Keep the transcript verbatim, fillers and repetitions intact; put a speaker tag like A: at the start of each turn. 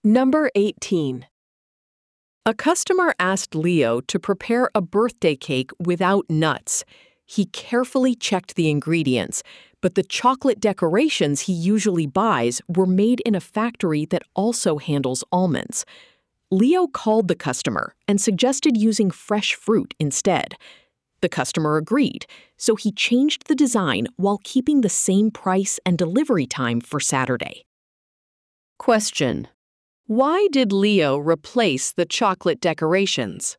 A: Number eighteen. A customer asked Leo to prepare a birthday cake without nuts. He carefully checked the ingredients, but the chocolate decorations he usually buys were made in a factory that also handles almonds. Leo called the customer and suggested using fresh fruit instead. The customer agreed, so he changed the design while keeping the same price and delivery time for Saturday. Question: why did Leo replace the chocolate decorations?